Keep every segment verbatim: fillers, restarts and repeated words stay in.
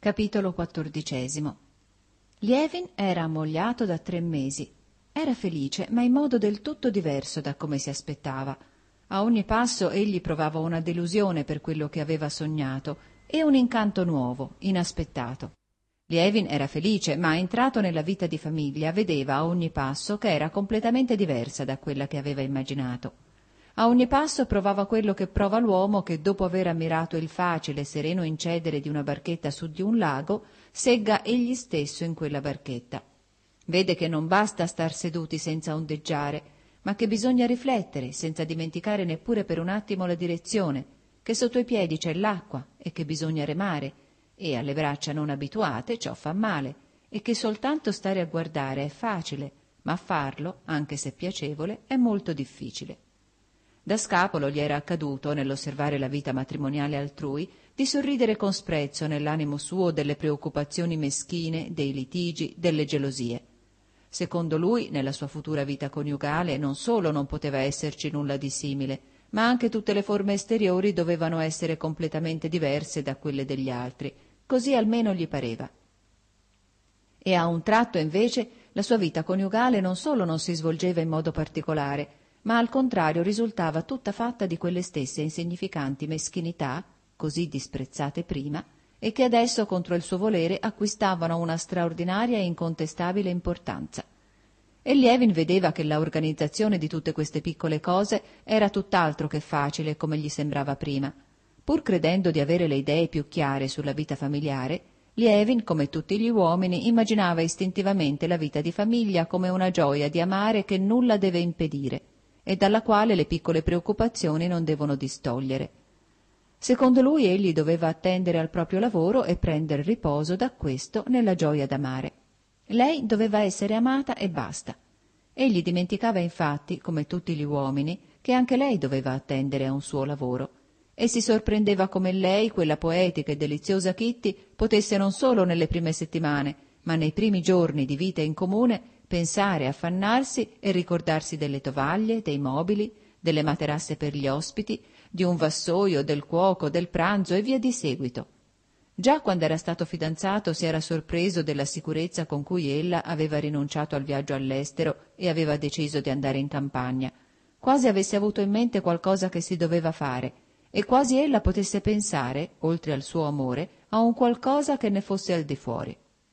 Capitolo quattordicesimo. Lievin era ammogliato da tre mesi. Era felice, ma in modo del tutto diverso da come si aspettava. A ogni passo egli provava una delusione per quello che aveva sognato e un incanto nuovo, inaspettato. Lievin era felice, ma entrato nella vita di famiglia vedeva a ogni passo che era completamente diversa da quella che aveva immaginato. A ogni passo provava quello che prova l'uomo che, dopo aver ammirato il facile e sereno incedere di una barchetta su di un lago, segga egli stesso in quella barchetta. Vede che non basta star seduti senza ondeggiare, ma che bisogna riflettere senza dimenticare neppure per un attimo la direzione, che sotto i piedi c'è l'acqua e che bisogna remare, e alle braccia non abituate ciò fa male, e che soltanto stare a guardare è facile, ma farlo, anche se piacevole, è molto difficile. Da scapolo gli era accaduto, nell'osservare la vita matrimoniale altrui, di sorridere con sprezzo nell'animo suo delle preoccupazioni meschine, dei litigi, delle gelosie. Secondo lui, nella sua futura vita coniugale non solo non poteva esserci nulla di simile, ma anche tutte le forme esteriori dovevano essere completamente diverse da quelle degli altri, così almeno gli pareva. E a un tratto, invece, la sua vita coniugale non solo non si svolgeva in modo particolare, ma al contrario risultava tutta fatta di quelle stesse insignificanti meschinità, così disprezzate prima, e che adesso contro il suo volere acquistavano una straordinaria e incontestabile importanza. E Lievin vedeva che la organizzazione di tutte queste piccole cose era tutt'altro che facile come gli sembrava prima. Pur credendo di avere le idee più chiare sulla vita familiare, Lievin, come tutti gli uomini, immaginava istintivamente la vita di famiglia come una gioia di amare che nulla deve impedire e dalla quale le piccole preoccupazioni non devono distogliere. Secondo lui egli doveva attendere al proprio lavoro e prendere riposo da questo nella gioia d'amare. Lei doveva essere amata e basta. Egli dimenticava infatti, come tutti gli uomini, che anche lei doveva attendere a un suo lavoro, e si sorprendeva come lei, quella poetica e deliziosa Kitty, potesse non solo nelle prime settimane, ma nei primi giorni di vita in comune, pensare, affannarsi e ricordarsi delle tovaglie, dei mobili, delle materasse per gli ospiti, di un vassoio, del cuoco, del pranzo e via di seguito. Già quando era stato fidanzato si era sorpreso della sicurezza con cui ella aveva rinunciato al viaggio all'estero e aveva deciso di andare in campagna, quasi avesse avuto in mente qualcosa che si doveva fare, e quasi ella potesse pensare, oltre al suo amore, a un qualcosa che ne fosse al di fuori.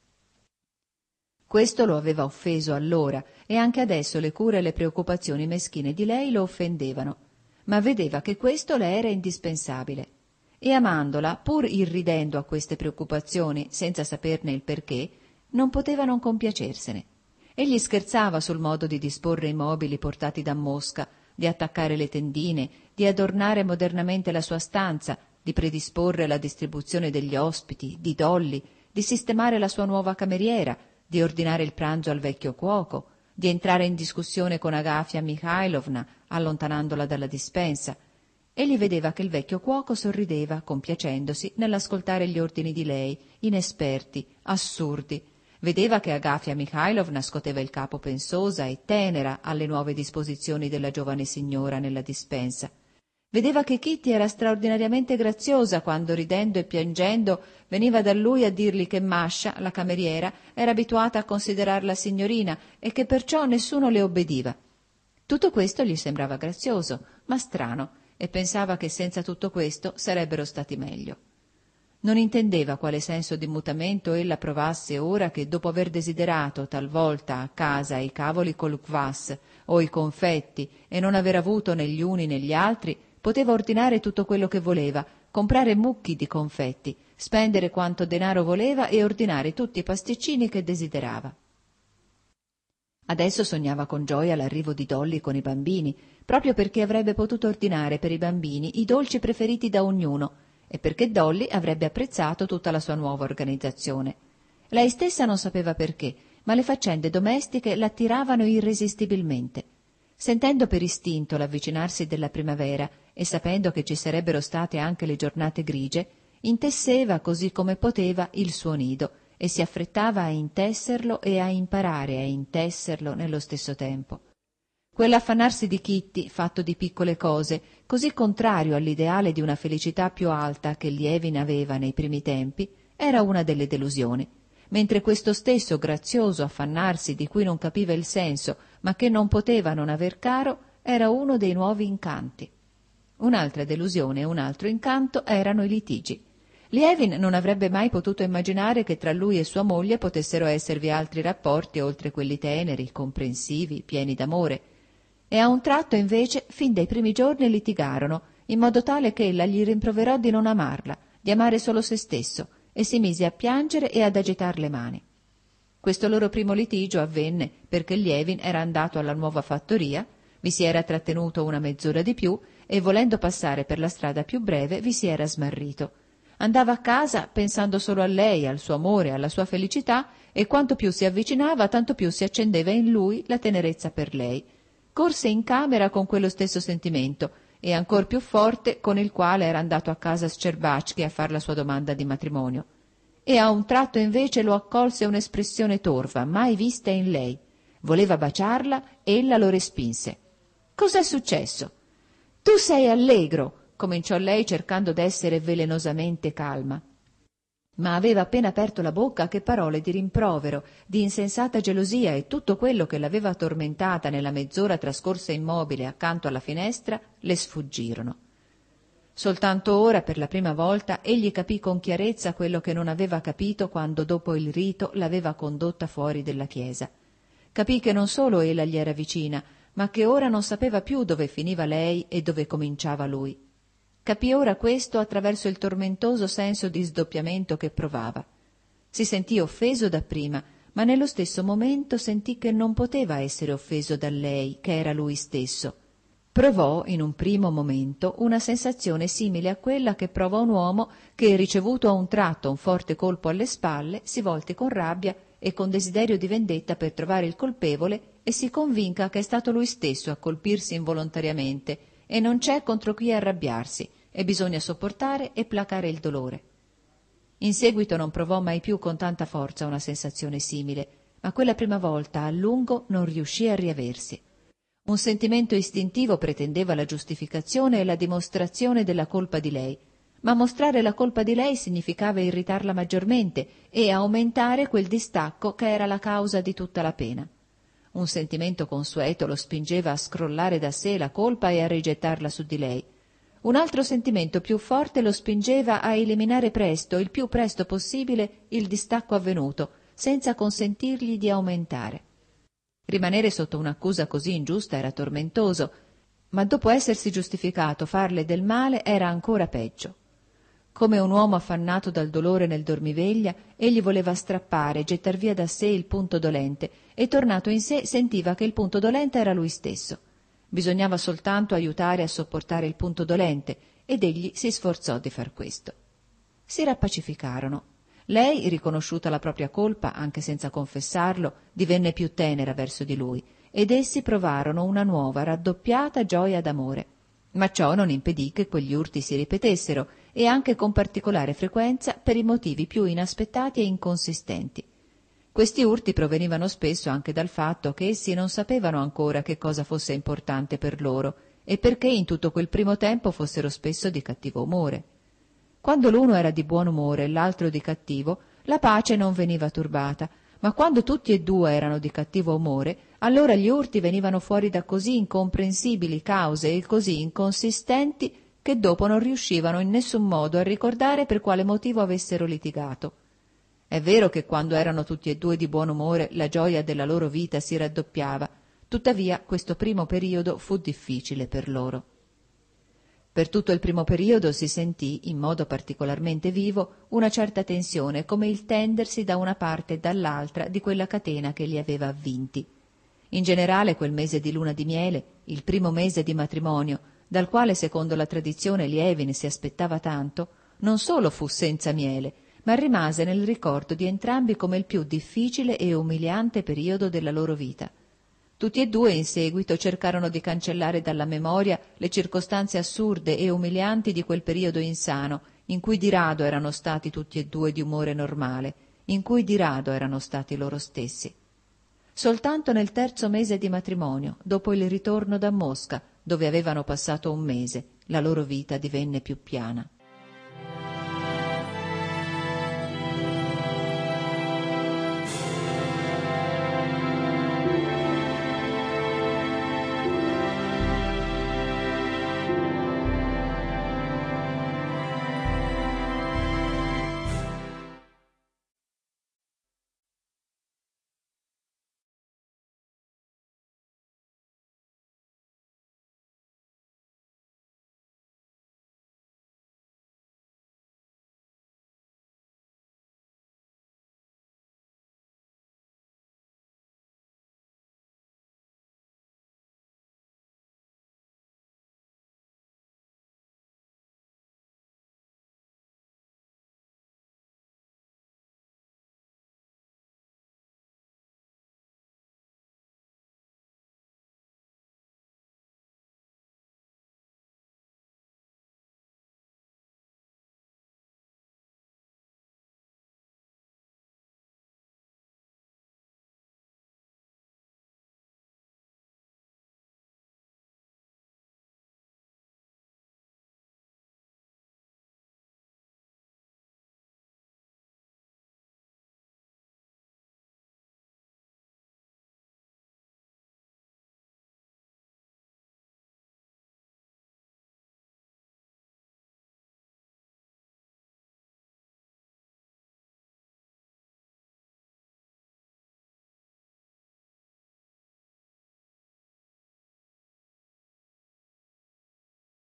Questo lo aveva offeso allora, e anche adesso le cure e le preoccupazioni meschine di lei lo offendevano, ma vedeva che questo le era indispensabile. E amandola, pur irridendo a queste preoccupazioni, senza saperne il perché, non poteva non compiacersene. Egli scherzava sul modo di disporre i mobili portati da Mosca, di attaccare le tendine, di adornare modernamente la sua stanza, di predisporre la distribuzione degli ospiti, di Dolly, di sistemare la sua nuova cameriera, di ordinare il pranzo al vecchio cuoco, di entrare in discussione con Agafia Mikhailovna, allontanandola dalla dispensa. Egli vedeva che il vecchio cuoco sorrideva, compiacendosi, nell'ascoltare gli ordini di lei, inesperti, assurdi. Vedeva che Agafia Mikhailovna scoteva il capo pensosa e tenera alle nuove disposizioni della giovane signora nella dispensa. Vedeva che Kitty era straordinariamente graziosa quando, ridendo e piangendo, veniva da lui a dirgli che Masha, la cameriera, era abituata a considerarla signorina e che perciò nessuno le obbediva. Tutto questo gli sembrava grazioso, ma strano, e pensava che senza tutto questo sarebbero stati meglio. Non intendeva quale senso di mutamento ella provasse ora che, dopo aver desiderato talvolta a casa i cavoli col kvass o i confetti e non aver avuto né gli uni né gli altri, poteva ordinare tutto quello che voleva, comprare mucchi di confetti, spendere quanto denaro voleva e ordinare tutti i pasticcini che desiderava. Adesso sognava con gioia l'arrivo di Dolly con i bambini, proprio perché avrebbe potuto ordinare per i bambini i dolci preferiti da ognuno e perché Dolly avrebbe apprezzato tutta la sua nuova organizzazione. Lei stessa non sapeva perché, ma le faccende domestiche l'attiravano irresistibilmente. Sentendo per istinto l'avvicinarsi della primavera e sapendo che ci sarebbero state anche le giornate grigie, intesseva così come poteva il suo nido e si affrettava a intesserlo e a imparare a intesserlo nello stesso tempo. Quell'affannarsi di Kitty, fatto di piccole cose, così contrario all'ideale di una felicità più alta che Lievin aveva nei primi tempi, era una delle delusioni, mentre questo stesso grazioso affannarsi di cui non capiva il senso, ma che non poteva non aver caro, era uno dei nuovi incanti. Un'altra delusione e un altro incanto erano i litigi. Lievin non avrebbe mai potuto immaginare che tra lui e sua moglie potessero esservi altri rapporti oltre quelli teneri, comprensivi, pieni d'amore. E a un tratto, invece, fin dai primi giorni litigarono, in modo tale che ella gli rimproverò di non amarla, di amare solo se stesso, e si mise a piangere e ad agitar le mani. Questo loro primo litigio avvenne perché Lievin era andato alla nuova fattoria, vi si era trattenuto una mezz'ora di più e, volendo passare per la strada più breve, vi si era smarrito. Andava a casa pensando solo a lei, al suo amore, alla sua felicità, e quanto più si avvicinava, tanto più si accendeva in lui la tenerezza per lei. Corse in camera con quello stesso sentimento, e ancor più forte con il quale era andato a casa Scerbački a far la sua domanda di matrimonio. E a un tratto invece lo accolse un'espressione torva, mai vista in lei. Voleva baciarla, ella lo respinse. «Cos'è successo?» «Tu sei allegro», cominciò lei cercando d'essere velenosamente calma. Ma aveva appena aperto la bocca che parole di rimprovero, di insensata gelosia e tutto quello che l'aveva tormentata nella mezz'ora trascorsa immobile accanto alla finestra le sfuggirono. Soltanto ora, per la prima volta, egli capì con chiarezza quello che non aveva capito quando dopo il rito l'aveva condotta fuori della chiesa. Capì che non solo ella gli era vicina, ma che ora non sapeva più dove finiva lei e dove cominciava lui. Capì ora questo attraverso il tormentoso senso di sdoppiamento che provava. Si sentì offeso dapprima, ma nello stesso momento sentì che non poteva essere offeso da lei, che era lui stesso. Provò in un primo momento una sensazione simile a quella che prova un uomo che, ricevuto a un tratto un forte colpo alle spalle, si volti con rabbia e con desiderio di vendetta per trovare il colpevole e si convinca che è stato lui stesso a colpirsi involontariamente e non c'è contro chi arrabbiarsi, e bisogna sopportare e placare il dolore. In seguito non provò mai più con tanta forza una sensazione simile, ma quella prima volta a lungo non riuscì a riaversi. Un sentimento istintivo pretendeva la giustificazione e la dimostrazione della colpa di lei, ma mostrare la colpa di lei significava irritarla maggiormente e aumentare quel distacco che era la causa di tutta la pena. Un sentimento consueto lo spingeva a scrollare da sé la colpa e a rigettarla su di lei. Un altro sentimento più forte lo spingeva a eliminare presto, il più presto possibile, il distacco avvenuto, senza consentirgli di aumentare. Rimanere sotto un'accusa così ingiusta era tormentoso, ma dopo essersi giustificato farle del male era ancora peggio. Come un uomo affannato dal dolore nel dormiveglia, egli voleva strappare, gettar via da sé il punto dolente, e tornato in sé sentiva che il punto dolente era lui stesso. Bisognava soltanto aiutare a sopportare il punto dolente, ed egli si sforzò di far questo. Si rappacificarono. Lei, riconosciuta la propria colpa, anche senza confessarlo, divenne più tenera verso di lui, ed essi provarono una nuova, raddoppiata gioia d'amore. Ma ciò non impedì che quegli urti si ripetessero, e anche con particolare frequenza per i motivi più inaspettati e inconsistenti. Questi urti provenivano spesso anche dal fatto che essi non sapevano ancora che cosa fosse importante per loro e perché in tutto quel primo tempo fossero spesso di cattivo umore. Quando l'uno era di buon umore e l'altro di cattivo, la pace non veniva turbata, ma quando tutti e due erano di cattivo umore, allora gli urti venivano fuori da così incomprensibili cause e così inconsistenti che dopo non riuscivano in nessun modo a ricordare per quale motivo avessero litigato. È vero che quando erano tutti e due di buon umore la gioia della loro vita si raddoppiava, tuttavia questo primo periodo fu difficile per loro. Per tutto il primo periodo si sentì, in modo particolarmente vivo, una certa tensione, come il tendersi da una parte e dall'altra di quella catena che li aveva avvinti. In generale quel mese di luna di miele, il primo mese di matrimonio, dal quale secondo la tradizione Lievin si aspettava tanto, non solo fu senza miele, ma rimase nel ricordo di entrambi come il più difficile e umiliante periodo della loro vita. Tutti e due in seguito cercarono di cancellare dalla memoria le circostanze assurde e umilianti di quel periodo insano, in cui di rado erano stati tutti e due di umore normale, in cui di rado erano stati loro stessi. Soltanto nel terzo mese di matrimonio, dopo il ritorno da Mosca, dove avevano passato un mese, la loro vita divenne più piana.